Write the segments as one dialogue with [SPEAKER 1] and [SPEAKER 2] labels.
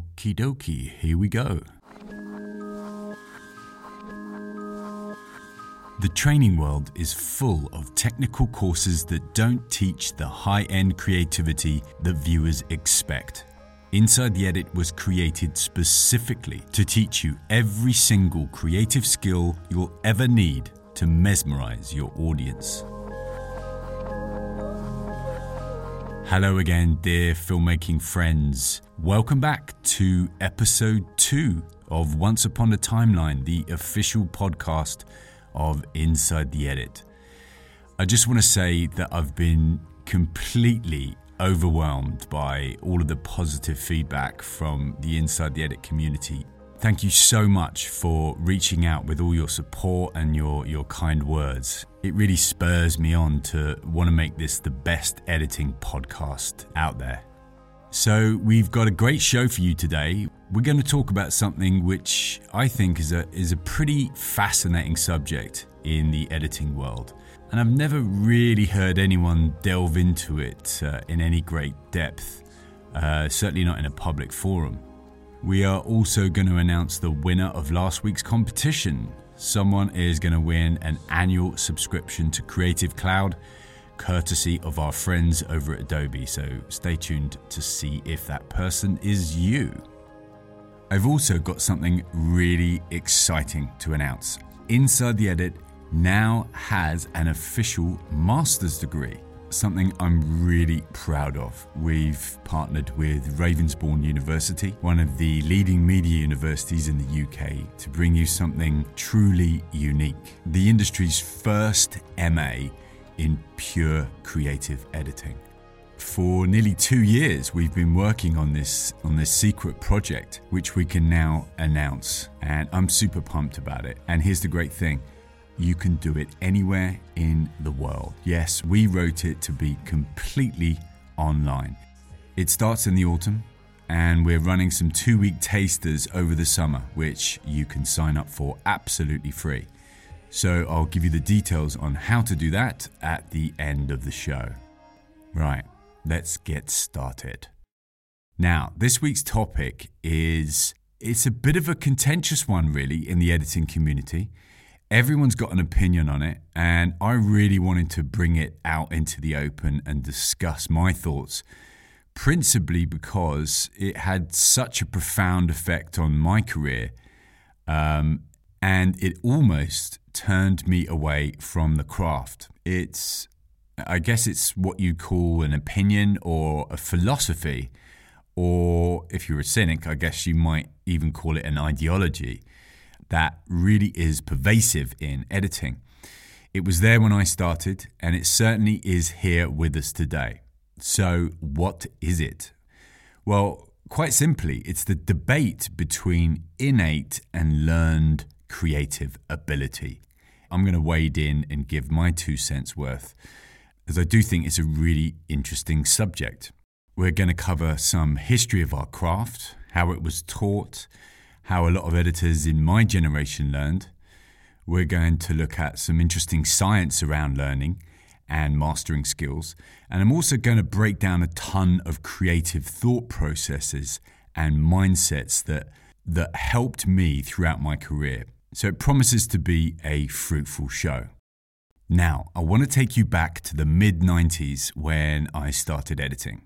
[SPEAKER 1] Okie dokie, here we go. The training world is full of technical courses that don't teach the high-end creativity that viewers expect. Inside the Edit was created specifically to teach you every single creative skill you'll ever need to mesmerize your audience. Hello again, dear filmmaking friends. Welcome back to episode 2 of Once Upon a Timeline, the official podcast of Inside the Edit. I just want to say that I've been completely overwhelmed by all of the positive feedback from the Inside the Edit community. Thank you so much for reaching out with all your support and your kind words. It really spurs me on to want to make this the best editing podcast out there. So we've got a great show for you today. We're going to talk about something which I think is a pretty fascinating subject in the editing world. And I've never really heard anyone delve into it in any great depth, certainly not in a public forum. We are also going to announce the winner of last week's competition. Someone is going to win an annual subscription to Creative Cloud, courtesy of our friends over at Adobe. So stay tuned to see if that person is you. I've also got something really exciting to announce. Inside the Edit now has an official master's degree, something I'm really proud of. We've partnered with Ravensbourne University, one of the leading media universities in the UK, to bring you something truly unique. The industry's first MA in pure creative editing. For nearly 2 years, we've been working on this secret project, which we can now announce, and I'm super pumped about it. And here's the great thing. You can do it anywhere in the world. Yes, we wrote it to be completely online. It starts in the autumn, and we're running some 2-week tasters over the summer, which you can sign up for absolutely free. So I'll give you the details on how to do that at the end of the show. Right, let's get started. Now, this week's topic it's a bit of a contentious one really in the editing community. Everyone's got an opinion on it, and I really wanted to bring it out into the open and discuss my thoughts, principally because it had such a profound effect on my career, and it almost turned me away from the craft. I guess it's what you call an opinion or a philosophy, or if you're a cynic, I guess you might even call it an ideology that really is pervasive in editing. It was there when I started, and it certainly is here with us today. So what is it? Well, quite simply, it's the debate between innate and learned creative ability. I'm going to wade in and give my 2 cents worth, as I do think it's a really interesting subject. We're going to cover some history of our craft, how it was taught, how a lot of editors in my generation learned. We're going to look at some interesting science around learning and mastering skills. And I'm also going to break down a ton of creative thought processes and mindsets that helped me throughout my career. So it promises to be a fruitful show. Now, I want to take you back to the mid-90s when I started editing.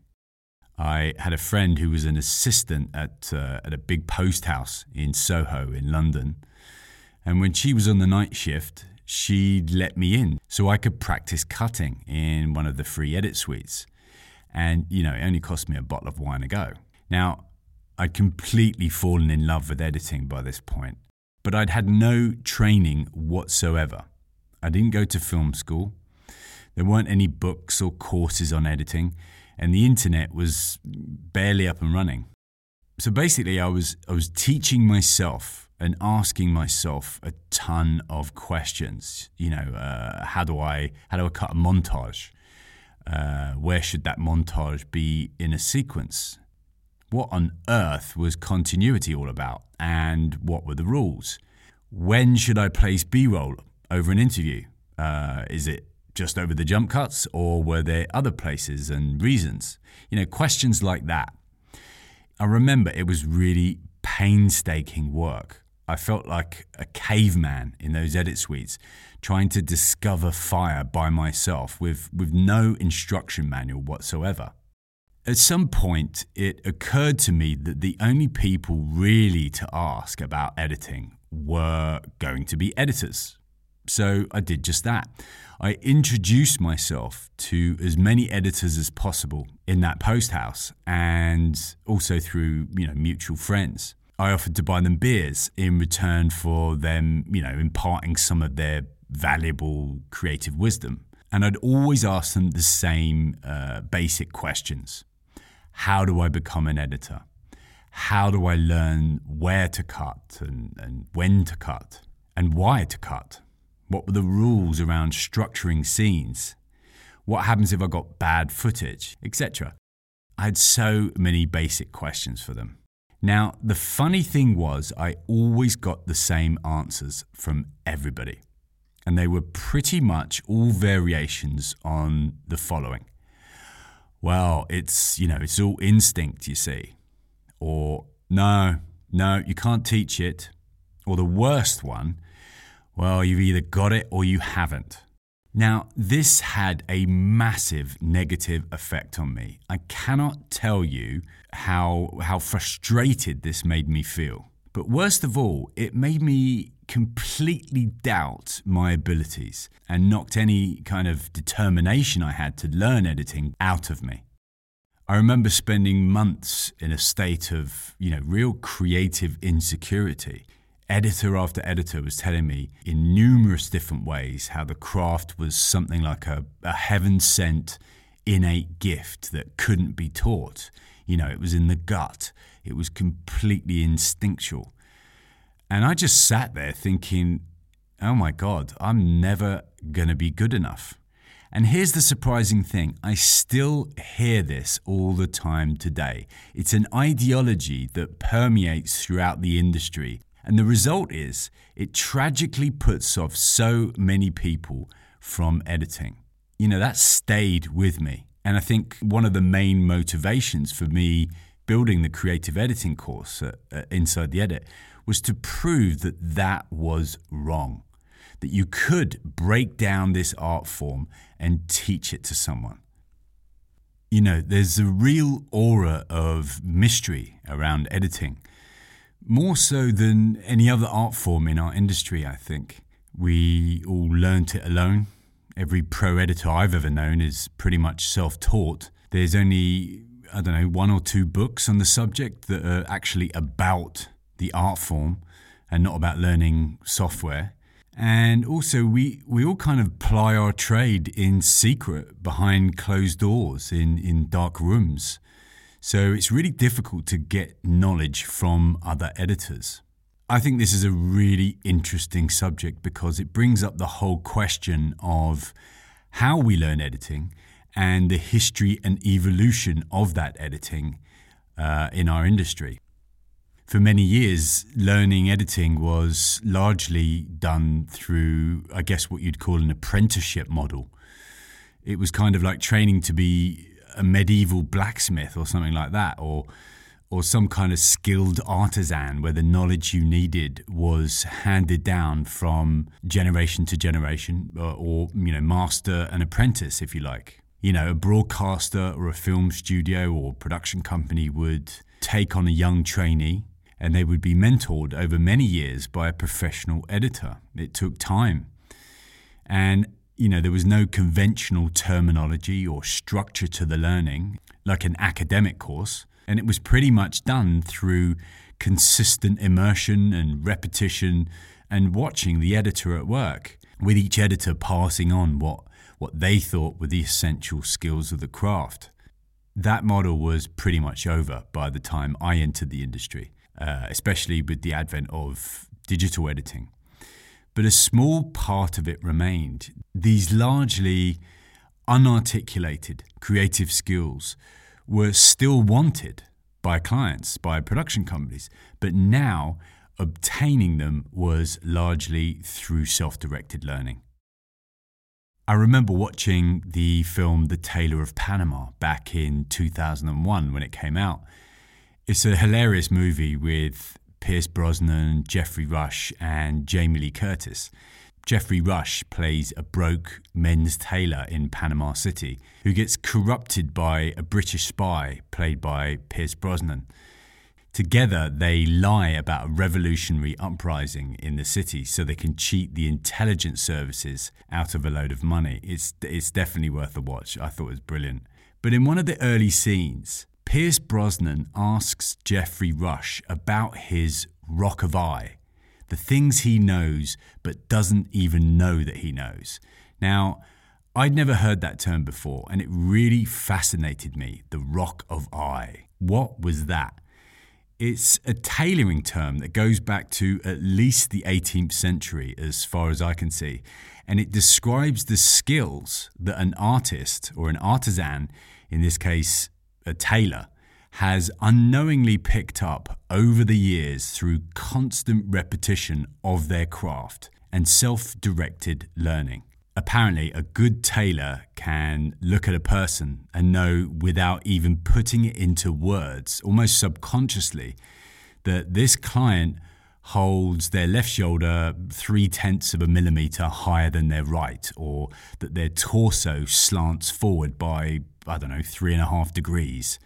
[SPEAKER 1] I had a friend who was an assistant at a big post house in Soho in London. And when she was on the night shift, she'd let me in so I could practice cutting in one of the free edit suites. And, it only cost me a bottle of wine a go. Now, I'd completely fallen in love with editing by this point, but I'd had no training whatsoever. I didn't go to film school. There weren't any books or courses on editing, and the internet was barely up and running. So basically, I was teaching myself and asking myself a ton of questions. How do I cut a montage? Where should that montage be in a sequence? What on earth was continuity all about? And what were the rules? When should I place B-roll over an interview? Is it just over the jump cuts, or were there other places and reasons? Questions like that. I remember it was really painstaking work. I felt like a caveman in those edit suites, trying to discover fire by myself with no instruction manual whatsoever. At some point, it occurred to me that the only people really to ask about editing were going to be editors. So I did just that. I introduced myself to as many editors as possible in that post house, and also through, mutual friends. I offered to buy them beers in return for them, imparting some of their valuable creative wisdom. And I'd always ask them the same basic questions. How do I become an editor? How do I learn where to cut and when to cut and why to cut? What were the rules around structuring scenes? What happens if I got bad footage, etc.? I had so many basic questions for them. Now, the funny thing was I always got the same answers from everybody. And they were pretty much all variations on the following. Well, it's all instinct, you see. Or, no, you can't teach it. Or the worst one, well, you've either got it or you haven't. Now, this had a massive negative effect on me. I cannot tell you how frustrated this made me feel. But worst of all, it made me completely doubt my abilities and knocked any kind of determination I had to learn editing out of me. I remember spending months in a state of, real creative insecurity. Editor after editor was telling me in numerous different ways how the craft was something like a heaven-sent innate gift that couldn't be taught. It was in the gut. It was completely instinctual. And I just sat there thinking, oh my God, I'm never going to be good enough. And here's the surprising thing. I still hear this all the time today. It's an ideology that permeates throughout the industry. And the result is it tragically puts off so many people from editing. That stayed with me. And I think one of the main motivations for me building the creative editing course at Inside the Edit was to prove that was wrong. That you could break down this art form and teach it to someone. There's a real aura of mystery around editing. More so than any other art form in our industry, I think. We all learnt it alone. Every pro editor I've ever known is pretty much self-taught. There's only, one or two books on the subject that are actually about the art form and not about learning software. And also we all kind of ply our trade in secret behind closed doors in dark rooms. So it's really difficult to get knowledge from other editors. I think this is a really interesting subject because it brings up the whole question of how we learn editing and the history and evolution of that editing in our industry. For many years, learning editing was largely done through, I guess, what you'd call an apprenticeship model. It was kind of like training to be a medieval blacksmith or something like that, or some kind of skilled artisan where the knowledge you needed was handed down from generation to generation, or master and apprentice, if you like. A broadcaster or a film studio or production company would take on a young trainee and they would be mentored over many years by a professional editor. It took time. And there was no conventional terminology or structure to the learning, like an academic course, and it was pretty much done through consistent immersion and repetition and watching the editor at work, with each editor passing on what they thought were the essential skills of the craft. That model was pretty much over by the time I entered the industry, especially with the advent of digital editing. But a small part of it remained. These largely unarticulated creative skills were still wanted by clients, by production companies, but now obtaining them was largely through self-directed learning. I remember watching the film The Tailor of Panama back in 2001 when it came out. It's a hilarious movie with Pierce Brosnan, Geoffrey Rush, and Jamie Lee Curtis. Geoffrey Rush plays a broke men's tailor in Panama City who gets corrupted by a British spy played by Pierce Brosnan. Together, they lie about a revolutionary uprising in the city so they can cheat the intelligence services out of a load of money. It's definitely worth a watch. I thought it was brilliant. But in one of the early scenes, Pierce Brosnan asks Geoffrey Rush about his rock of eye, the things he knows but doesn't even know that he knows. Now, I'd never heard that term before, and it really fascinated me, the rock of eye. What was that? It's a tailoring term that goes back to at least the 18th century, as far as I can see, and it describes the skills that an artist or an artisan, in this case a tailor, has unknowingly picked up over the years through constant repetition of their craft and self-directed learning. Apparently, a good tailor can look at a person and know without even putting it into words, almost subconsciously, that this client holds their left shoulder 0.3 of a millimeter higher than their right, or that their torso slants forward by, 3.5 degrees.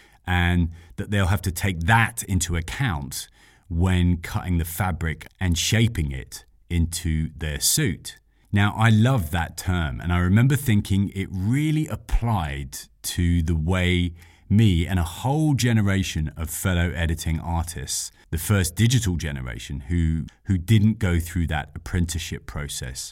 [SPEAKER 1] And that they'll have to take that into account when cutting the fabric and shaping it into their suit. Now, I love that term, and I remember thinking it really applied to the way me and a whole generation of fellow editing artists, the first digital generation who didn't go through that apprenticeship process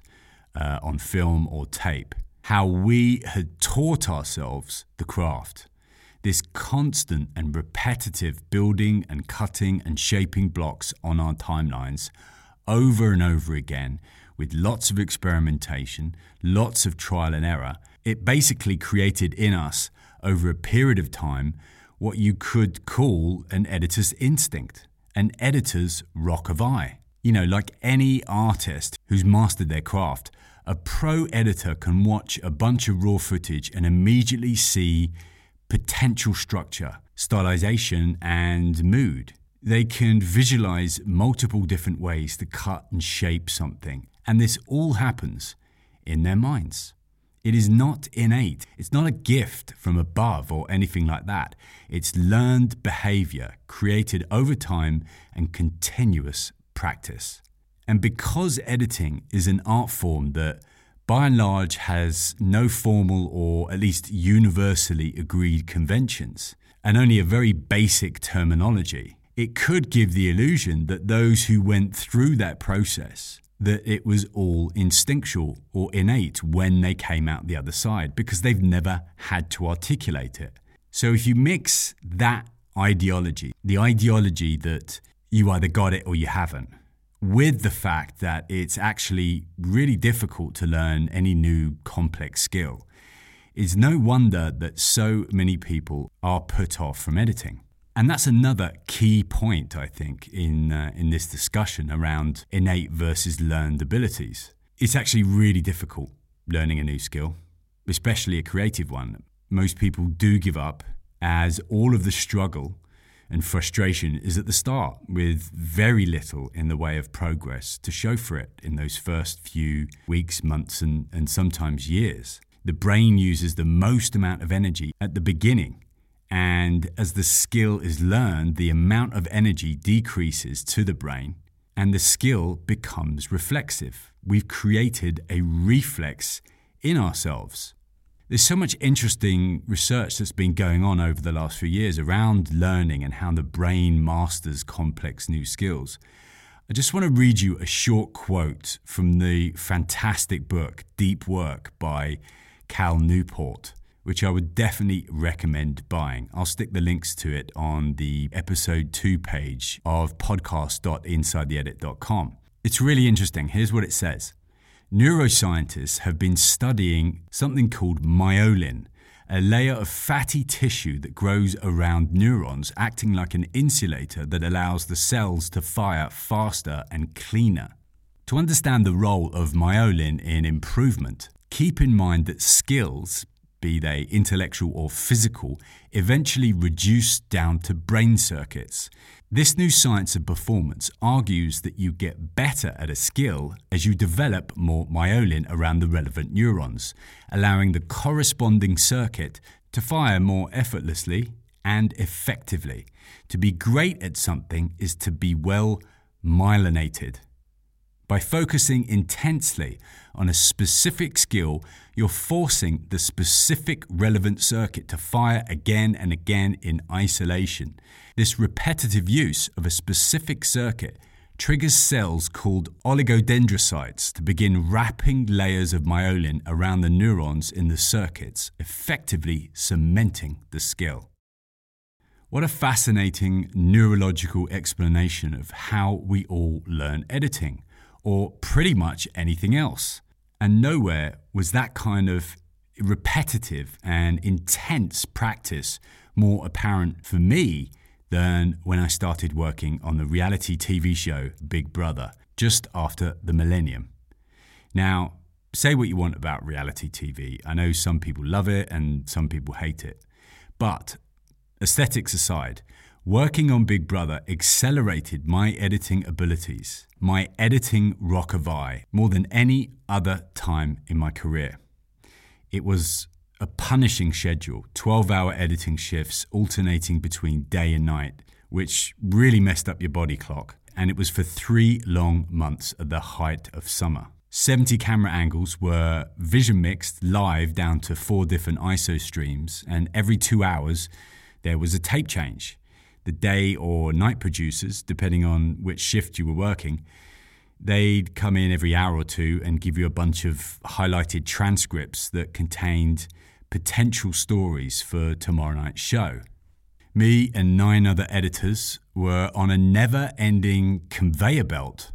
[SPEAKER 1] on film or tape, how we had taught ourselves the craft. This constant and repetitive building and cutting and shaping blocks on our timelines over and over again with lots of experimentation, lots of trial and error. It basically created in us over a period of time what you could call an editor's instinct, an editor's rock of eye. You know, like any artist who's mastered their craft, a pro editor can watch a bunch of raw footage and immediately see potential structure, stylization, and mood. They can visualize multiple different ways to cut and shape something, and this all happens in their minds. It is not innate. It's not a gift from above or anything like that. It's learned behavior created over time and continuous practice. And because editing is an art form that by and large has no formal or at least universally agreed conventions and only a very basic terminology, it could give the illusion that those who went through that process, that it was all instinctual or innate when they came out the other side because they've never had to articulate it. So if you mix that ideology, the ideology that you either got it or you haven't, with the fact that it's actually really difficult to learn any new complex skill, it's no wonder that so many people are put off from editing. And that's another key point, I think, in this discussion around innate versus learned abilities. It's actually really difficult learning a new skill, especially a creative one. Most people do give up as all of the struggle and frustration is at the start, with very little in the way of progress to show for it in those first few weeks, months, and sometimes years. The brain uses the most amount of energy at the beginning, and as the skill is learned, the amount of energy decreases to the brain, and the skill becomes reflexive. We've created a reflex in ourselves. There's so much interesting research that's been going on over the last few years around learning and how the brain masters complex new skills. I just want to read you a short quote from the fantastic book Deep Work by Cal Newport, which I would definitely recommend buying. I'll stick the links to it on the episode 2 page of podcast.insidetheedit.com. It's really interesting. Here's what it says. Neuroscientists have been studying something called myelin, a layer of fatty tissue that grows around neurons, acting like an insulator that allows the cells to fire faster and cleaner. To understand the role of myelin in improvement, keep in mind that skills, be they intellectual or physical, eventually reduce down to brain circuits. This new science of performance argues that you get better at a skill as you develop more myelin around the relevant neurons, allowing the corresponding circuit to fire more effortlessly and effectively. To be great at something is to be well myelinated. By focusing intensely on a specific skill, you're forcing the specific relevant circuit to fire again and again in isolation. This repetitive use of a specific circuit triggers cells called oligodendrocytes to begin wrapping layers of myelin around the neurons in the circuits, effectively cementing the skill. What a fascinating neurological explanation of how we all learn editing, or pretty much anything else. And nowhere was that kind of repetitive and intense practice more apparent for me than when I started working on the reality TV show Big Brother, just after the millennium. Now, say what you want about reality TV. I know some people love it and some people hate it. But aesthetics aside, working on Big Brother accelerated my editing abilities, my editing rock of eye, more than any other time in my career. It was a punishing schedule, 12-hour editing shifts alternating between day and night, which really messed up your body clock. And it was for 3 long months at the height of summer. 70 camera angles were vision mixed live down to 4 different ISO streams, and every 2 hours there was a tape change. The day or night producers, depending on which shift you were working, they'd come in every hour or two and give you a bunch of highlighted transcripts that contained potential stories for tomorrow night's show. Me and 9 other editors were on a never-ending conveyor belt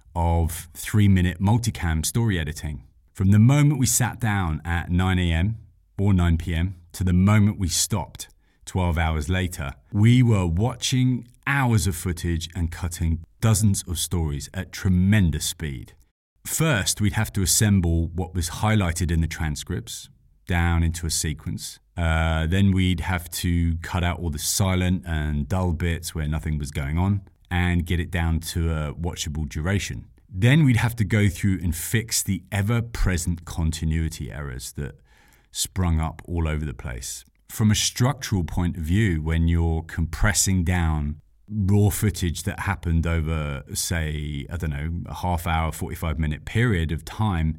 [SPEAKER 1] of 3-minute multicam story editing. From the moment we sat down at 9 a.m. or 9 p.m. to the moment we stopped 12 hours later, we were watching hours of footage and cutting dozens of stories at tremendous speed. First, we'd have to assemble what was highlighted in the transcripts down into a sequence. Then we'd have to cut out all the silent and dull bits where nothing was going on and get it down to a watchable duration. Then we'd have to go through and fix the ever-present continuity errors that sprung up all over the place. From a structural point of view, when you're compressing down raw footage that happened over, say, a half hour, 45-minute period of time,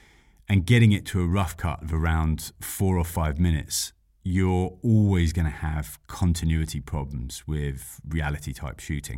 [SPEAKER 1] and getting it to a rough cut of around 4 or 5 minutes, you're always going to have continuity problems with reality-type shooting.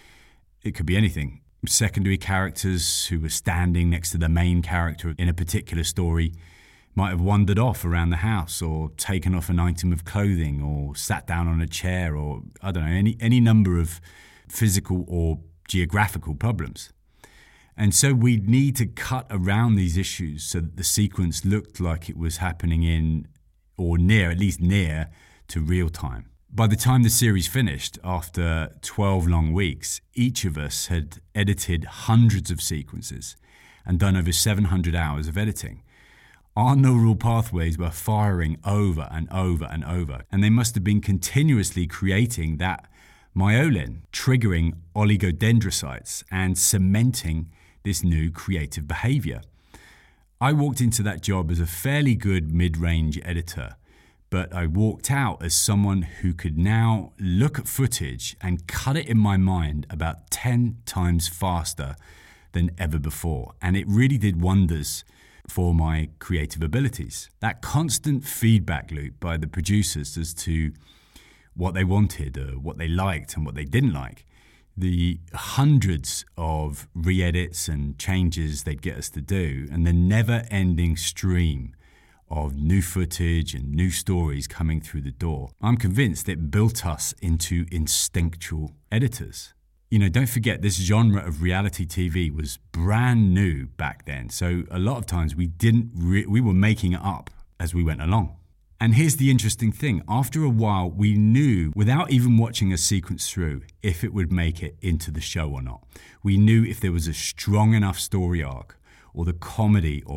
[SPEAKER 1] It could be anything. Secondary characters who were standing next to the main character in a particular story might have wandered off around the house or taken off an item of clothing or sat down on a chair or, any number of physical or geographical problems. And so we'd need to cut around these issues so that the sequence looked like it was happening in or near, at least near, to real time. By the time the series finished, after 12 long weeks, each of us had edited hundreds of sequences and done over 700 hours of editing. Our neural pathways were firing over and over and over, and they must have been continuously creating that myelin, triggering oligodendrocytes and cementing this new creative behavior. I walked into that job as a fairly good mid-range editor, but I walked out as someone who could now look at footage and cut it in my mind about 10 times faster than ever before. And it really did wonders for my creative abilities. That constant feedback loop by the producers as to what they wanted, what they liked and what they didn't like, the hundreds of re-edits and changes they'd get us to do, and the never-ending stream of new footage and new stories coming through the door. I'm convinced it built us into instinctual editors. Don't forget, this genre of reality TV was brand new back then. So a lot of times we were making it up as we went along. And here's the interesting thing. After a while, we knew, without even watching a sequence through, if it would make it into the show or not. We knew if there was a strong enough story arc, or the comedy, or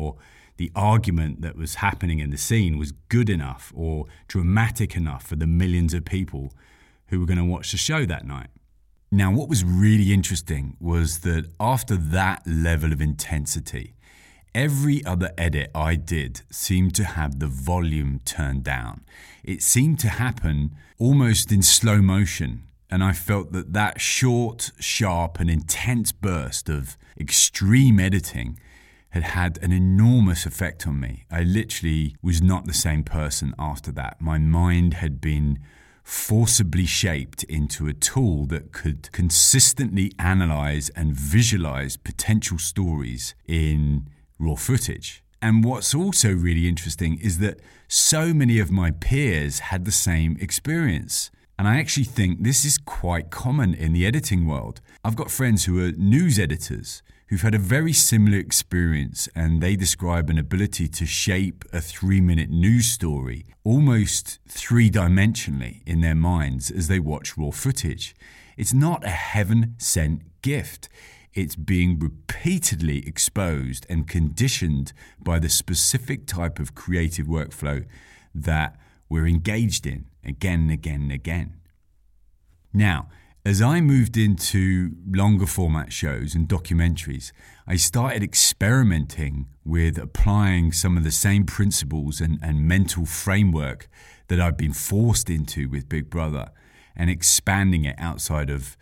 [SPEAKER 1] the argument that was happening in the scene was good enough or dramatic enough for the millions of people who were going to watch the show that night. Now, what was really interesting was that after that level of intensity, every other edit I did seemed to have the volume turned down. It seemed to happen almost in slow motion, and I felt that short, sharp, and intense burst of extreme editing had an enormous effect on me. I literally was not the same person after that. My mind had been forcibly shaped into a tool that could consistently analyze and visualize potential stories in raw footage. And what's also really interesting is that so many of my peers had the same experience. And I actually think this is quite common in the editing world. I've got friends who are news editors who've had a very similar experience, and they describe an ability to shape a 3-minute news story almost three-dimensionally in their minds as they watch raw footage. It's not a heaven-sent gift. It's being repeatedly exposed and conditioned by the specific type of creative workflow that we're engaged in again and again and again. Now, as I moved into longer format shows and documentaries, I started experimenting with applying some of the same principles and mental framework that I've been forced into with Big Brother, and expanding it outside of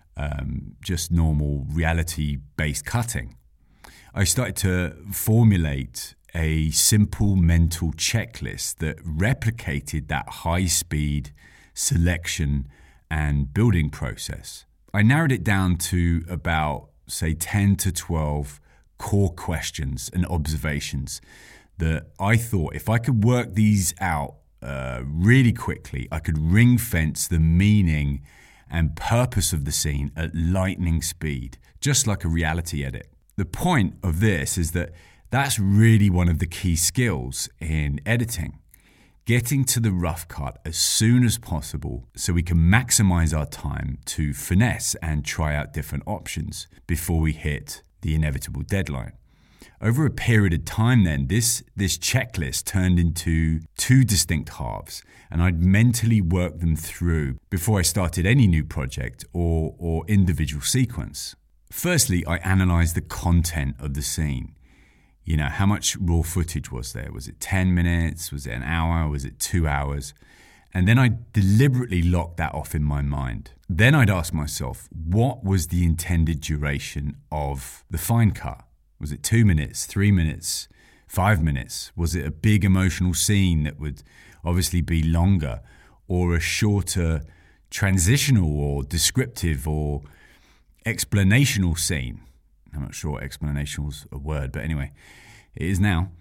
[SPEAKER 1] just normal reality-based cutting. I started to formulate a simple mental checklist that replicated that high-speed selection and building process. I narrowed it down to about, say, 10 to 12 core questions and observations that I thought if I could work these out really quickly, I could ring fence the meaning and purpose of the scene at lightning speed, just like a reality edit. The point of this is that that's really one of the key skills in editing. Getting to the rough cut as soon as possible so we can maximize our time to finesse and try out different options before we hit the inevitable deadline. Over a period of time then, this checklist turned into 2 distinct halves, and I'd mentally work them through before I started any new project or individual sequence. Firstly, I analyzed the content of the scene. You know, how much raw footage was there? Was it 10 minutes? Was it an hour? Was it 2 hours? And then I deliberately locked that off in my mind. Then I'd ask myself, what was the intended duration of the fine cut? Was it 2 minutes, 3 minutes, 5 minutes? Was it a big emotional scene that would obviously be longer, or a shorter transitional or descriptive or explanational scene? I'm not sure explanational's a word, but anyway, it is now,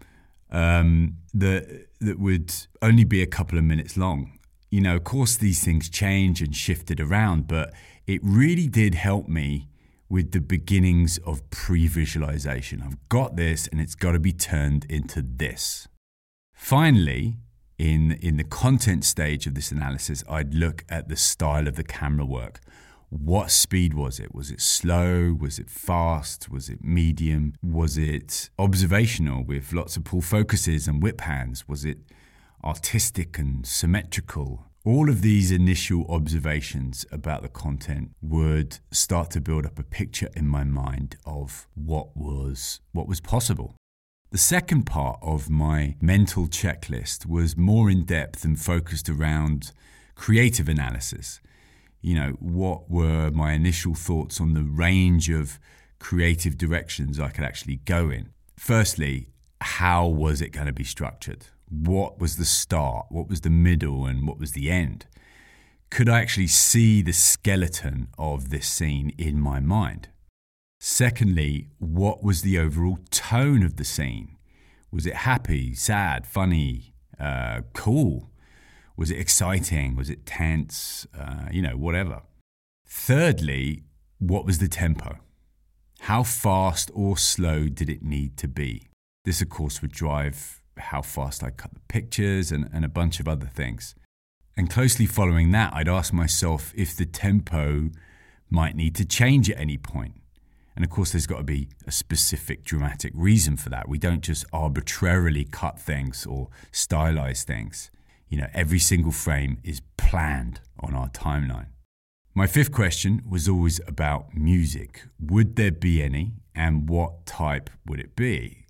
[SPEAKER 1] that would only be a couple of minutes long. You know, of course, these things change and shifted around, but it really did help me with the beginnings of pre-visualization. I've got this, and it's got to be turned into this. Finally, in the content stage of this analysis, I'd look at the style of the camera work. What speed was it? Was it slow? Was it fast? Was it medium? Was it observational with lots of pull focuses and whip hands? Was it artistic and symmetrical? All of these initial observations about the content would start to build up a picture in my mind of what was possible. The second part of my mental checklist was more in depth and focused around creative analysis. You know, what were my initial thoughts on the range of creative directions I could actually go in? Firstly, how was it going to be structured? What was the start? What was the middle? And what was the end? Could I actually see the skeleton of this scene in my mind? Secondly, what was the overall tone of the scene? Was it happy, sad, funny, cool? Was it exciting? Was it tense? Whatever. Thirdly, what was the tempo? How fast or slow did it need to be? This, of course, would drive how fast I cut the pictures and a bunch of other things. And closely following that, I'd ask myself if the tempo might need to change at any point. And of course, there's got to be a specific dramatic reason for that. We don't just arbitrarily cut things or stylize things. Every single frame is planned on our timeline. My fifth question was always about music. Would there be any, and what type would it be?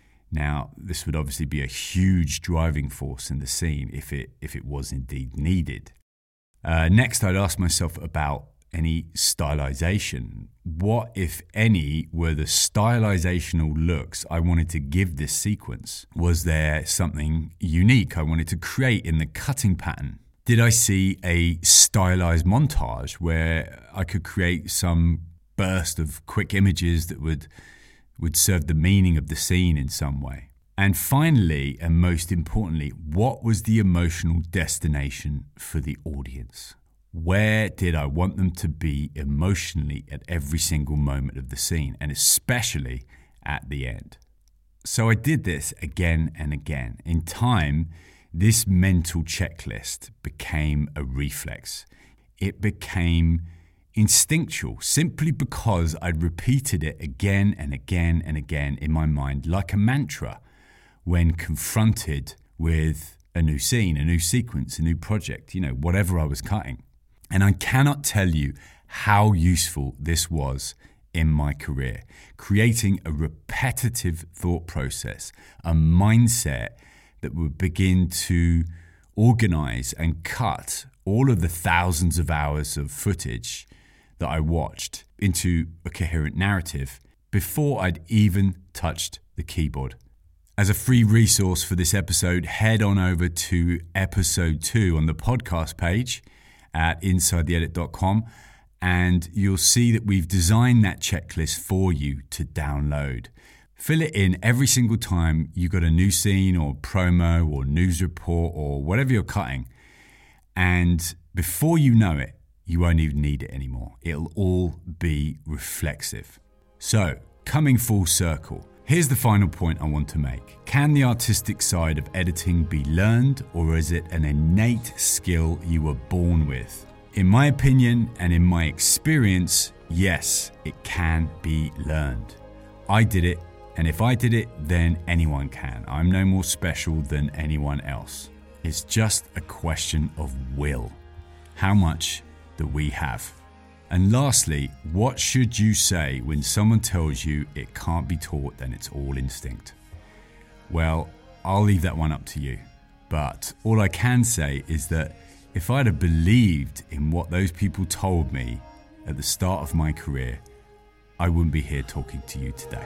[SPEAKER 1] Now, this would obviously be a huge driving force in the scene if it was indeed needed. Next, I'd ask myself about any stylization. What, if any, were the stylizational looks I wanted to give this sequence? Was there something unique I wanted to create in the cutting pattern? Did I see a stylized montage where I could create some burst of quick images that would serve the meaning of the scene in some way? And finally, and most importantly, what was the emotional destination for the audience? Where did I want them to be emotionally at every single moment of the scene, and especially at the end? So I did this again and again. In time, this mental checklist became a reflex. It became instinctual simply because I'd repeated it again and again and again in my mind like a mantra when confronted with a new scene, a new sequence, a new project, whatever I was cutting. And I cannot tell you how useful this was in my career, creating a repetitive thought process, a mindset that would begin to organize and cut all of the thousands of hours of footage that I watched into a coherent narrative before I'd even touched the keyboard. As a free resource for this episode, head on over to episode 2 on the podcast page at insidetheedit.com, and you'll see that we've designed that checklist for you to download. Fill it in every single time you got a new scene or promo or news report or whatever you're cutting. And before you know it, you won't even need it anymore. It'll all be reflexive. So, coming full circle, here's the final point I want to make. Can the artistic side of editing be learned, or is it an innate skill you were born with? In my opinion and in my experience, yes, it can be learned. I did it, and if I did it, then anyone can. I'm no more special than anyone else. It's just a question of will. How much do we have? And lastly, what should you say when someone tells you it can't be taught and it's all instinct? Well, I'll leave that one up to you. But all I can say is that if I'd have believed in what those people told me at the start of my career, I wouldn't be here talking to you today.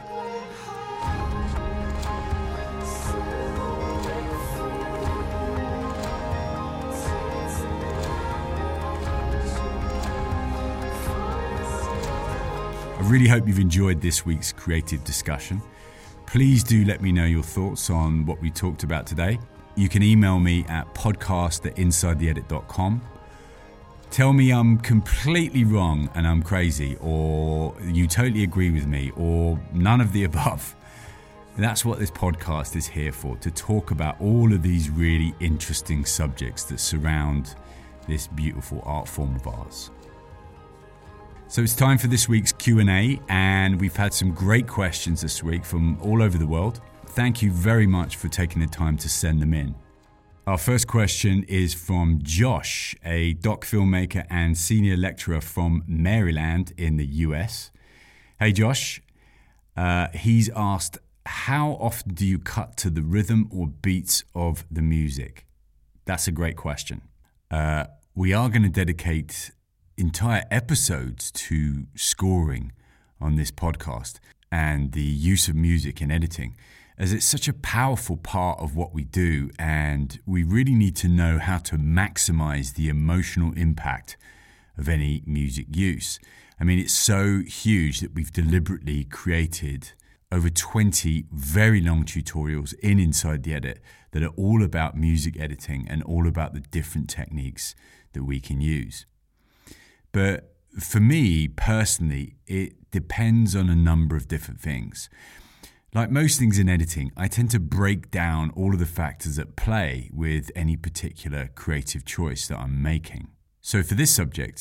[SPEAKER 1] I really hope you've enjoyed this week's creative discussion. Please do let me know your thoughts on what we talked about today. You can email me at podcast@insidetheedit.com. Tell me I'm completely wrong and I'm crazy, or you totally agree with me, or none of the above. That's what this podcast is here for, to talk about all of these really interesting subjects that surround this beautiful art form of ours. So it's time for this week's Q&A, and we've had some great questions this week from all over the world. Thank you very much for taking the time to send them in. Our first question is from Josh, a doc filmmaker and senior lecturer from Maryland in the US. Hey Josh, he's asked, how often do you cut to the rhythm or beats of the music? That's a great question. We are going to dedicate entire episodes to scoring on this podcast and the use of music in editing, as it's such a powerful part of what we do, and we really need to know how to maximize the emotional impact of any music use. I mean, it's so huge that we've deliberately created over 20 very long tutorials in Inside the Edit that are all about music editing and all about the different techniques that we can use. But for me personally, it depends on a number of different things. Like most things in editing, I tend to break down all of the factors at play with any particular creative choice that I'm making. So for this subject,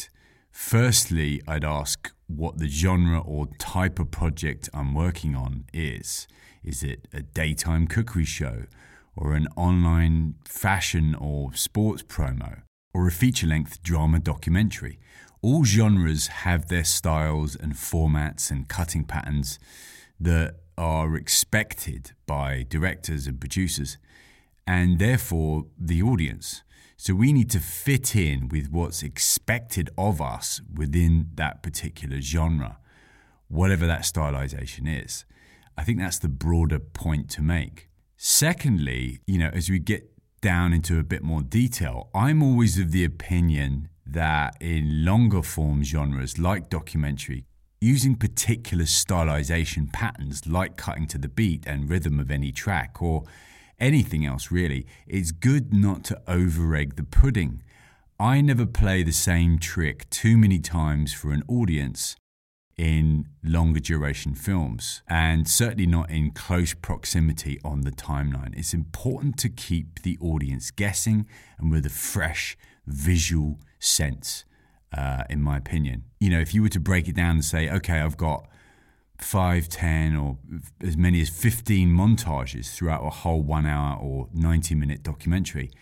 [SPEAKER 1] Firstly, I'd ask what the genre or type of project I'm working on is. Is it a daytime cookery show, or an online fashion or sports promo, or a feature-length drama documentary? All genres have their styles and formats and cutting patterns that are expected by directors and producers, and therefore the audience. So we need to fit in with what's expected of us within that particular genre, whatever that stylization is. I think that's the broader point to make. Secondly, as we get down into a bit more detail, I'm always of the opinion that in longer form genres like documentary, using particular stylization patterns like cutting to the beat and rhythm of any track or anything else really, it's good not to over-egg the pudding. I never play the same trick too many times for an audience in longer duration films, and certainly not in close proximity on the timeline. It's important to keep the audience guessing and with a fresh visual sense, in my opinion. If you were to break it down and say, okay, I've got 5, 10, or as many as 15 montages throughout a whole 1 hour or 90-minute documentary,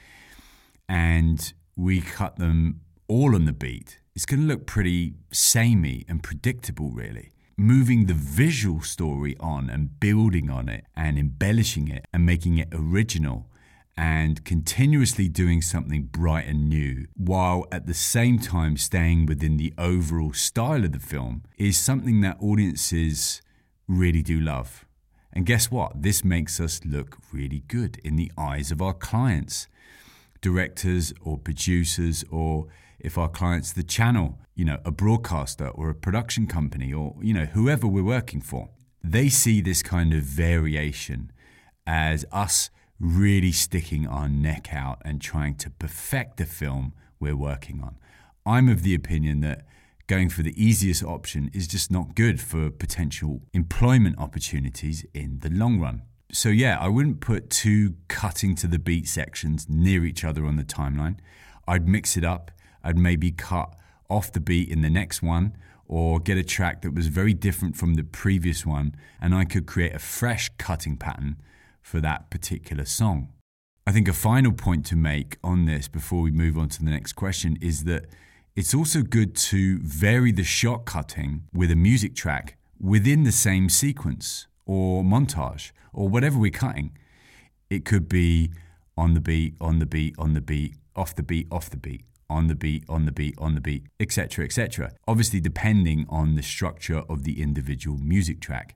[SPEAKER 1] and we cut them all on the beat, it's going to look pretty samey and predictable, really. Moving the visual story on and building on it and embellishing it and making it original and continuously doing something bright and new while at the same time staying within the overall style of the film is something that audiences really do love. And guess what? This makes us look really good in the eyes of our clients, directors or producers, or if our client's the channel, a broadcaster or a production company, or, whoever we're working for. They see this kind of variation as us really sticking our neck out and trying to perfect the film we're working on. I'm of the opinion that going for the easiest option is just not good for potential employment opportunities in the long run. So yeah, I wouldn't put two cutting to the beat sections near each other on the timeline. I'd mix it up. I'd maybe cut off the beat in the next one, or get a track that was very different from the previous one, and I could create a fresh cutting pattern for that particular song. I think a final point to make on this before we move on to the next question is that it's also good to vary the shot cutting with a music track within the same sequence or montage or whatever we're cutting. It could be on the beat, on the beat, on the beat, off the beat, off the beat, on the beat, on the beat, on the beat, etc., etc. Obviously depending on the structure of the individual music track.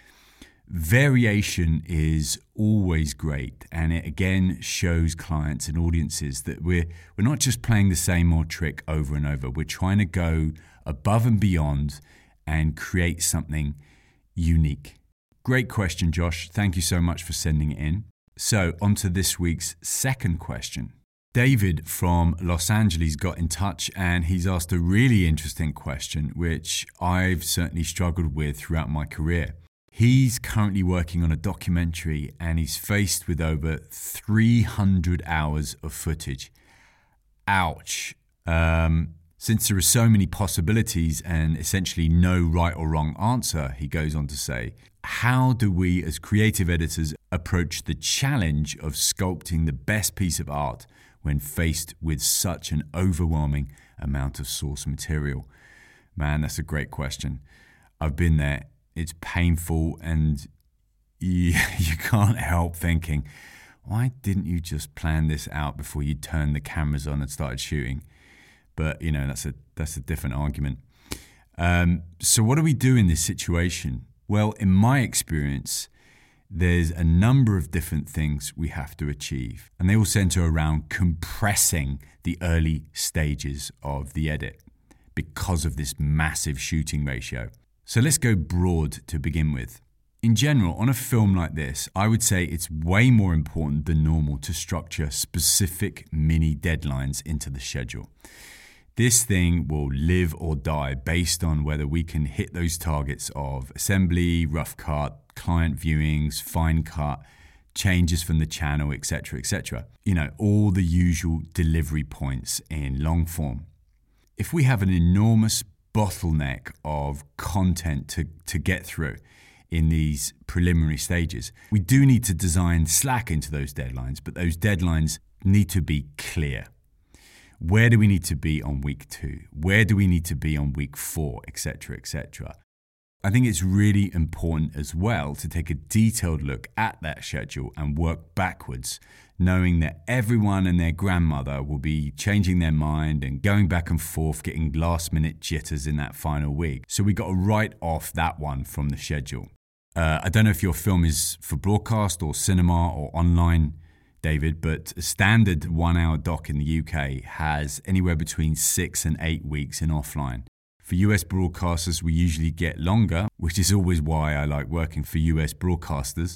[SPEAKER 1] Variation is always great, and it again shows clients and audiences that we're not just playing the same old trick over and over. We're trying to go above and beyond and create something unique. Great question, Josh. Thank you so much for sending it in. So on to this week's second question. David from Los Angeles got in touch, and he's asked a really interesting question, which I've certainly struggled with throughout my career. He's currently working on a documentary, and he's faced with over 300 hours of footage. Ouch. Since there are so many possibilities and essentially no right or wrong answer, he goes on to say, how do we as creative editors approach the challenge of sculpting the best piece of art when faced with such an overwhelming amount of source material? Man, that's a great question. I've been there. It's painful, and you can't help thinking, why didn't you just plan this out before you turned the cameras on and started shooting? But, that's a different argument. So what do we do in this situation? Well, in my experience, there's a number of different things we have to achieve, and they all center around compressing the early stages of the edit because of this massive shooting ratio. So let's go broad to begin with. In general, on a film like this, I would say it's way more important than normal to structure specific mini deadlines into the schedule. This thing will live or die based on whether we can hit those targets of assembly, rough cut, client viewings, fine cut, changes from the channel, etc., etc. All the usual delivery points in long form. if we have an enormous bottleneck of content to get through in these preliminary stages, we do need to design slack into those deadlines, but those deadlines need to be clear. Where do we need to be on week 2? Where do we need to be on week 4, etc., etc.? I think it's really important as well to take a detailed look at that schedule and work backwards, knowing that everyone and their grandmother will be changing their mind and going back and forth, getting last-minute jitters in that final week. So we got to write off that one from the schedule. I don't know if your film is for broadcast or cinema or online, David, but a standard 1-hour doc in the UK has anywhere between 6 and 8 weeks in offline. For US broadcasters, we usually get longer, which is always why I like working for US broadcasters.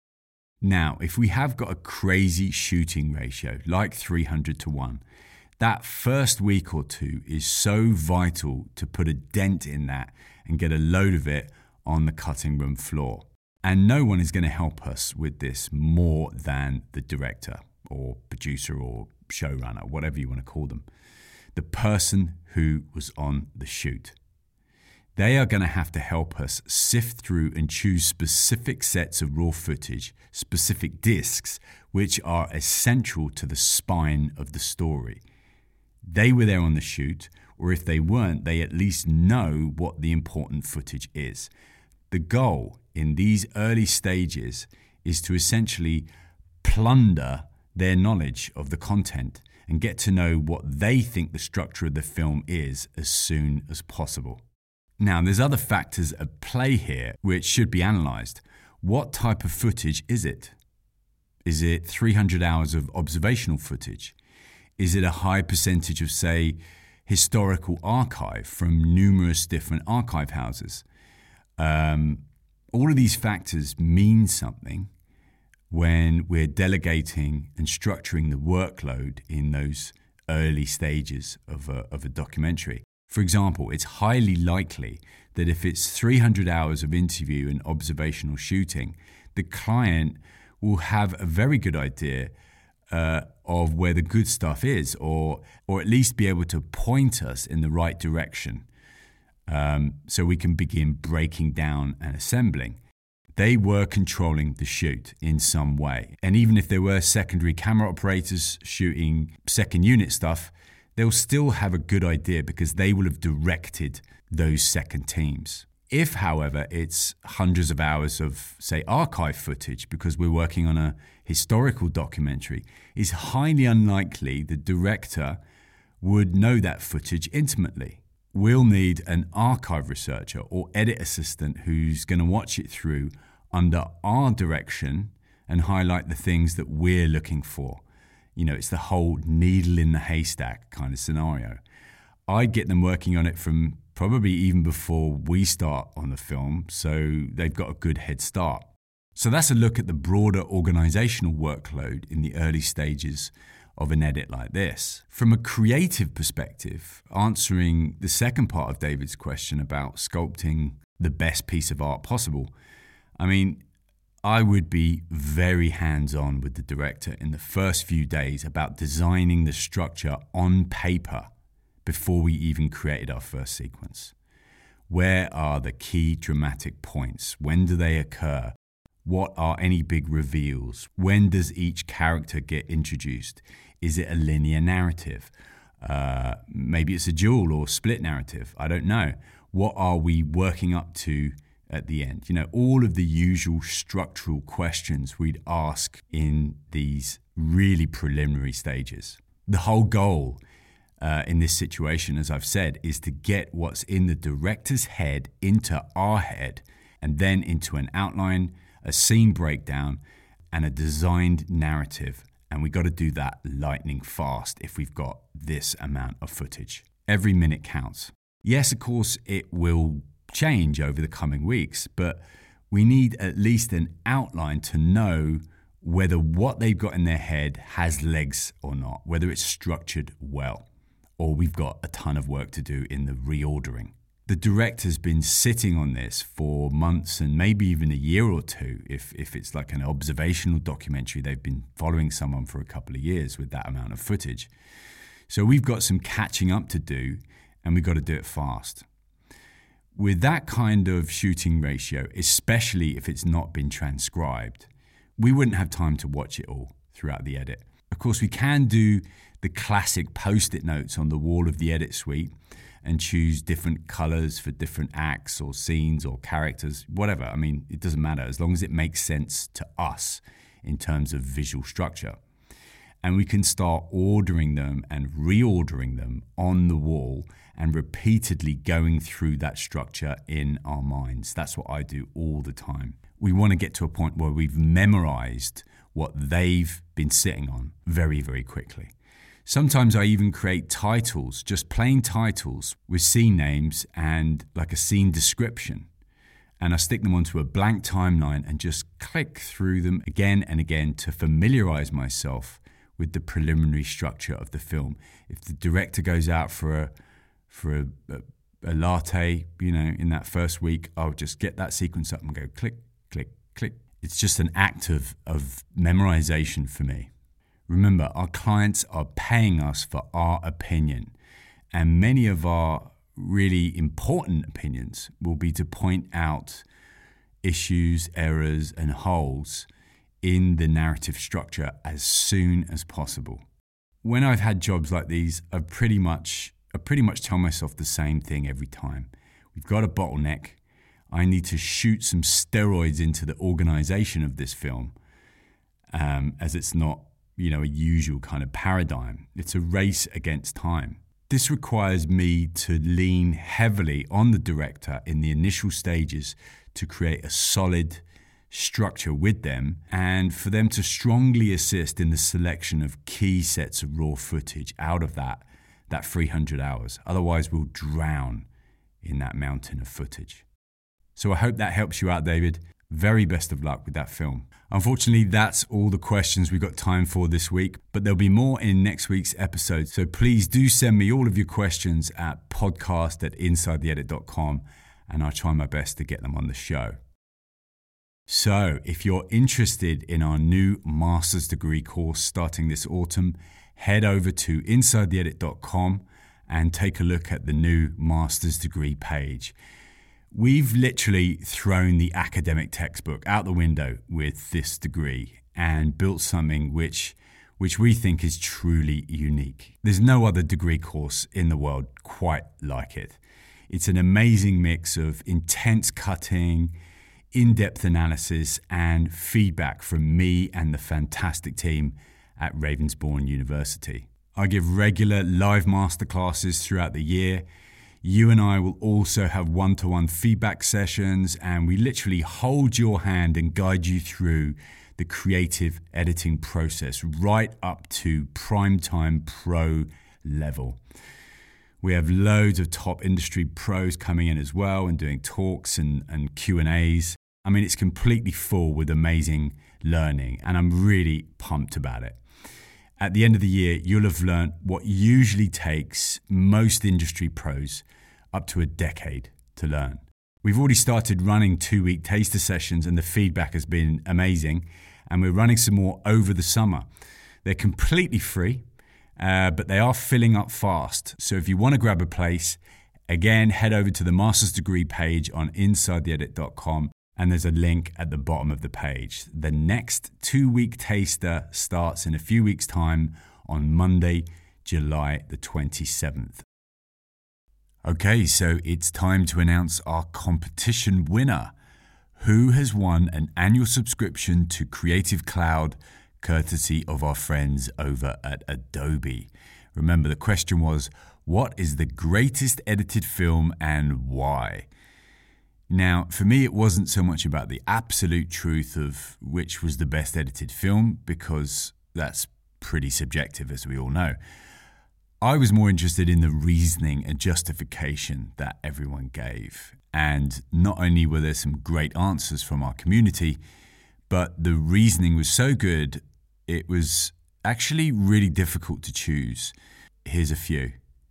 [SPEAKER 1] Now, if we have got a crazy shooting ratio, like 300-1, that first week or 2 is so vital to put a dent in that and get a load of it on the cutting room floor. And no one is going to help us with this more than the director or producer or showrunner, whatever you want to call them. The person who was on the shoot. They are going to have to help us sift through and choose specific sets of raw footage, specific discs, which are essential to the spine of the story. They were there on the shoot, or if they weren't, they at least know what the important footage is. The goal in these early stages is to essentially plunder their knowledge of the content and get to know what they think the structure of the film is as soon as possible. Now, there's other factors at play here which should be analysed. What type of footage is it? Is it 300 hours of observational footage? Is it a high percentage of, say, historical archive from numerous different archive houses? All of these factors mean something when we're delegating and structuring the workload in those early stages of a documentary. For example, it's highly likely that if it's 300 hours of interview and observational shooting, the client will have a very good idea of where the good stuff is, or at least be able to point us in the right direction, so we can begin breaking down and assembling. They were controlling the shoot in some way. And even if there were secondary camera operators shooting second unit stuff, they'll still have a good idea because they will have directed those second teams. If, however, it's hundreds of hours of, say, archive footage because we're working on a historical documentary, it's highly unlikely the director would know that footage intimately. We'll need an archive researcher or edit assistant who's going to watch it through under our direction and highlight the things that we're looking for. You know, it's the whole needle in the haystack kind of scenario. I'd get them working on it from probably even before we start on the film, so they've got a good head start. So that's a look at the broader organizational workload in the early stages of an edit like this. From a creative perspective, answering the second part of David's question about sculpting the best piece of art possible, I mean, I would be very hands-on with the director in the first few days about designing the structure on paper before we even created our first sequence. Where are the key dramatic points? When do they occur? What are any big reveals? When does each character get introduced? Is it a linear narrative? Maybe it's a dual or split narrative. I don't know. What are we working up to at the end? You know, all of the usual structural questions we'd ask in these really preliminary stages. The whole goal in this situation, as I've said, is to get what's in the director's head into our head and then into an outline, a scene breakdown, and a designed narrative. And we got to do that lightning fast if we've got this amount of footage. Every minute counts. Yes, of course, it will change over the coming weeks, but we need at least an outline to know whether what they've got in their head has legs or not, whether it's structured well, or we've got a ton of work to do in the reordering. The director's been sitting on this for months and maybe even a year or two. If it's like an observational documentary, they've been following someone for a couple of years with that amount of footage. So we've got some catching up to do, and we got to do it fast. With that kind of shooting ratio, especially if it's not been transcribed, we wouldn't have time to watch it all throughout the edit. Of course, we can do the classic post-it notes on the wall of the edit suite and choose different colors for different acts or scenes or characters, whatever. I mean, it doesn't matter as long as it makes sense to us in terms of visual structure. And we can start ordering them and reordering them on the wall and repeatedly going through that structure in our minds. That's what I do all the time. We want to get to a point where we've memorized what they've been sitting on very, very quickly. Sometimes I even create titles, just plain titles with scene names and like a scene description. And I stick them onto a blank timeline and just click through them again and again to familiarize myself with the preliminary structure of the film. If the director goes out for a latte, in that first week, I'll just get that sequence up and go click, click, click. It's just an act of memorization for me. Remember, our clients are paying us for our opinion, and many of our really important opinions will be to point out issues, errors, and holes in the narrative structure as soon as possible. When I've had jobs like these, I pretty much tell myself the same thing every time. We've got a bottleneck. I need to shoot some steroids into the organization of this film, as it's not, a usual kind of paradigm. It's a race against time. This requires me to lean heavily on the director in the initial stages to create a solid structure with them, and for them to strongly assist in the selection of key sets of raw footage out of that 300 hours. Otherwise, we'll drown in that mountain of footage. So I hope that helps you out, David. Very best of luck with that film. Unfortunately, that's all the questions we've got time for this week, but there'll be more in next week's episode. So please do send me all of your questions at podcast@insidetheedit.com, and I'll try my best to get them on the show. So if you're interested in our new master's degree course starting this autumn, head over to insidetheedit.com and take a look at the new master's degree page. We've literally thrown the academic textbook out the window with this degree and built something which we think is truly unique. There's no other degree course in the world quite like it. It's an amazing mix of intense cutting, in-depth analysis, and feedback from me and the fantastic team at Ravensbourne University. I give regular live masterclasses throughout the year. You and I will also have one-to-one feedback sessions, and we literally hold your hand and guide you through the creative editing process right up to primetime pro level. We have loads of top industry pros coming in as well and doing talks and Q&As. I mean, it's completely full with amazing learning, and I'm really pumped about it. At the end of the year, you'll have learned what usually takes most industry pros up to a decade to learn. We've already started running 2-week taster sessions, and the feedback has been amazing, and we're running some more over the summer. They're completely free, but they are filling up fast. So if you want to grab a place, again, head over to the master's degree page on insidetheedit.com, and there's a link at the bottom of the page. The next 2-week taster starts in a few weeks' time on Monday, July the 27th. Okay, so it's time to announce our competition winner. Who has won an annual subscription to Creative Cloud, courtesy of our friends over at Adobe? Remember, the question was, what is the greatest edited film and why? Now, for me, it wasn't so much about the absolute truth of which was the best edited film, because that's pretty subjective, as we all know. I was more interested in the reasoning and justification that everyone gave. And not only were there some great answers from our community, but the reasoning was so good, it was actually really difficult to choose. Here's a few.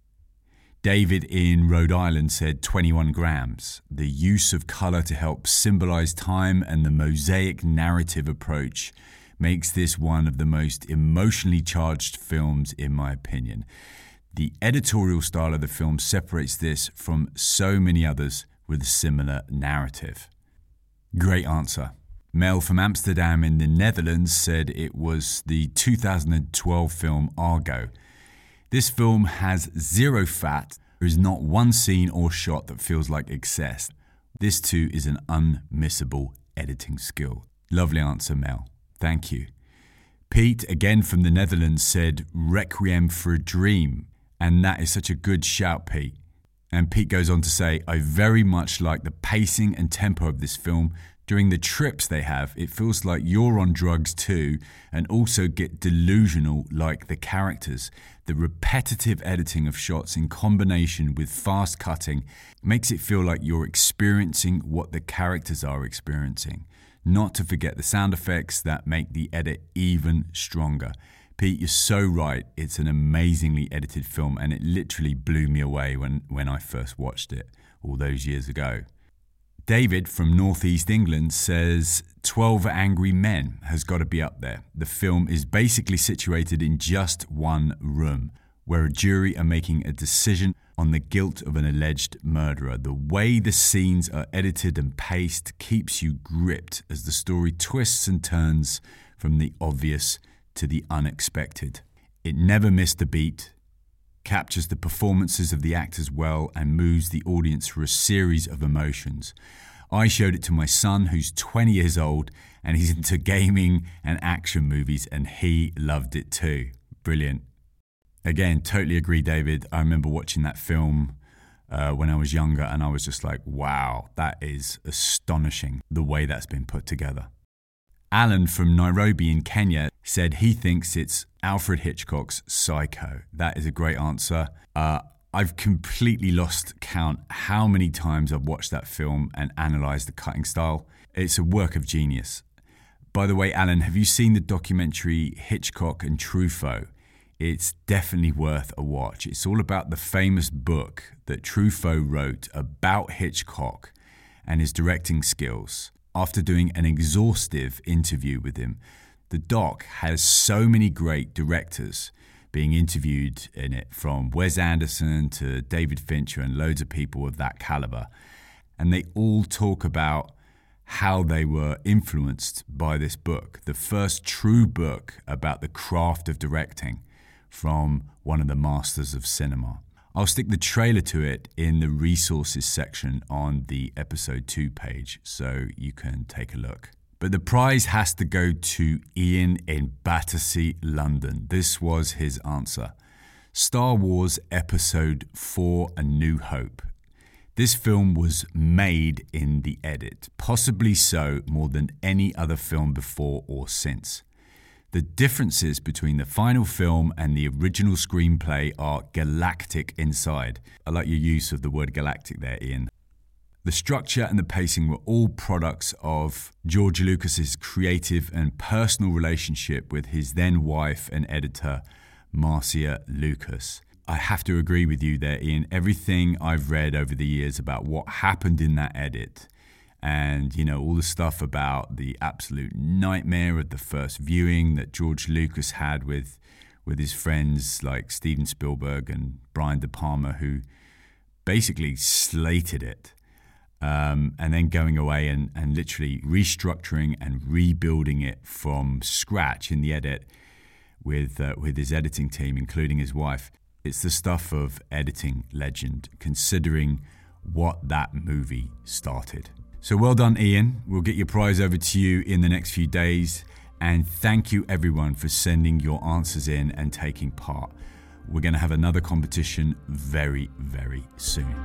[SPEAKER 1] David in Rhode Island said 21 grams. The use of color to help symbolize time and the mosaic narrative approach makes this one of the most emotionally charged films, in my opinion. The editorial style of the film separates this from so many others with a similar narrative. Great answer. Mel from Amsterdam in the Netherlands said it was the 2012 film Argo. This film has zero fat. There is not one scene or shot that feels like excess. This too is an unmissable editing skill. Lovely answer, Mel. Thank you. Pete, again from the Netherlands, said Requiem for a Dream. And that is such a good shout, Pete. And Pete goes on to say, I very much like the pacing and tempo of this film. During the trips they have, it feels like you're on drugs too, and also get delusional like the characters. The repetitive editing of shots in combination with fast cutting makes it feel like you're experiencing what the characters are experiencing. Not to forget the sound effects that make the edit even stronger. Pete, you're so right. It's an amazingly edited film, and it literally blew me away when I first watched it all those years ago. David from Northeast England says 12 Angry Men has got to be up there. The film is basically situated in just one room, where a jury are making a decision on the guilt of an alleged murderer. The way the scenes are edited and paced keeps you gripped as the story twists and turns from the obvious to the unexpected. It never missed a beat, captures the performances of the actors well, and moves the audience through a series of emotions. I showed it to my son, who's 20 years old, and he's into gaming and action movies, and he loved it too. Brilliant. Again, totally agree, David. I remember watching that film when I was younger, and I was just like, wow, that is astonishing, the way that's been put together. Alan from Nairobi in Kenya said he thinks it's Alfred Hitchcock's Psycho. That is a great answer. I've completely lost count how many times I've watched that film and analysed the cutting style. It's a work of genius. By the way, Alan, have you seen the documentary Hitchcock and Truffaut? It's definitely worth a watch. It's all about the famous book that Truffaut wrote about Hitchcock and his directing skills. After doing an exhaustive interview with him, the doc has so many great directors being interviewed in it, from Wes Anderson to David Fincher and loads of people of that caliber. And they all talk about how they were influenced by this book, the first true book about the craft of directing from one of the masters of cinema. I'll stick the trailer to it in the resources section on the episode 2 page, so you can take a look. But the prize has to go to Ian in Battersea, London. This was his answer. Star Wars Episode 4: A New Hope. This film was made in the edit, possibly so more than any other film before or since. The differences between the final film and the original screenplay are galactic inside. I like your use of the word galactic there, Ian. The structure and the pacing were all products of George Lucas's creative and personal relationship with his then wife and editor, Marcia Lucas. I have to agree with you there, Ian. Everything I've read over the years about what happened in that edit, and, you know, all the stuff about the absolute nightmare of the first viewing that George Lucas had with his friends like Steven Spielberg and Brian De Palma, who basically slated it, and then going away and literally restructuring and rebuilding it from scratch in the edit with his editing team, including his wife. It's the stuff of editing legend, considering what that movie started. So well done, Ian. We'll get your prize over to you in the next few days. And thank you, everyone, for sending your answers in and taking part. We're going to have another competition very, very soon.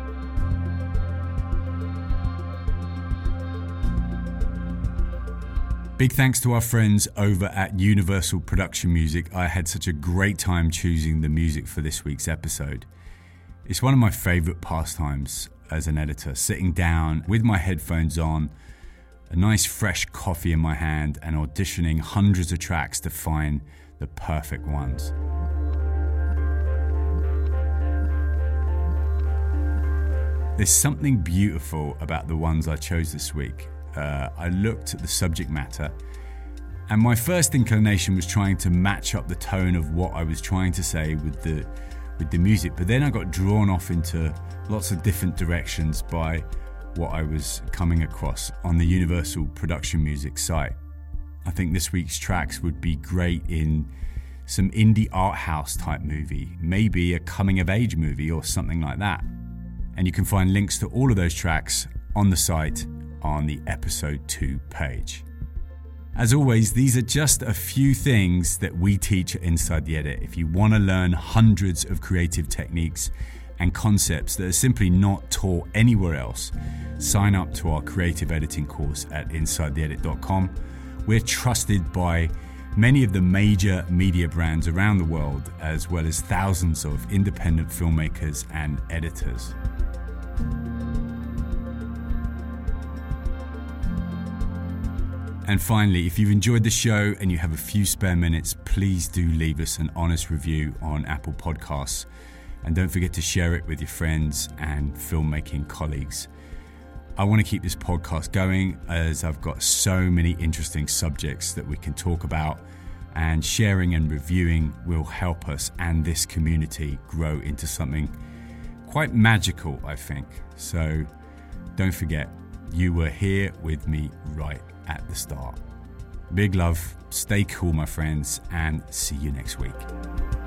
[SPEAKER 1] Big thanks to our friends over at Universal Production Music. I had such a great time choosing the music for this week's episode. It's one of my favorite pastimes as an editor, sitting down with my headphones on, a nice fresh coffee in my hand, and auditioning hundreds of tracks to find the perfect ones. There's something beautiful about the ones I chose this week. I looked at the subject matter, and my first inclination was trying to match up the tone of what I was trying to say with with the music, but then I got drawn off into lots of different directions by what I was coming across on the Universal Production Music site. I think this week's tracks would be great in some indie art house type movie, maybe a coming of age movie or something like that. And you can find links to all of those tracks on the site on the episode 2 page. As always, these are just a few things that we teach at Inside the Edit. If you want to learn hundreds of creative techniques and concepts that are simply not taught anywhere else, sign up to our creative editing course at InsideTheEdit.com. We're trusted by many of the major media brands around the world, as well as thousands of independent filmmakers and editors. And finally, if you've enjoyed the show and you have a few spare minutes, please do leave us an honest review on Apple Podcasts. And don't forget to share it with your friends and filmmaking colleagues. I want to keep this podcast going as I've got so many interesting subjects that we can talk about, and sharing and reviewing will help us and this community grow into something quite magical, I think. So don't forget, you were here with me right at the start. Big love, stay cool, my friends, and see you next week.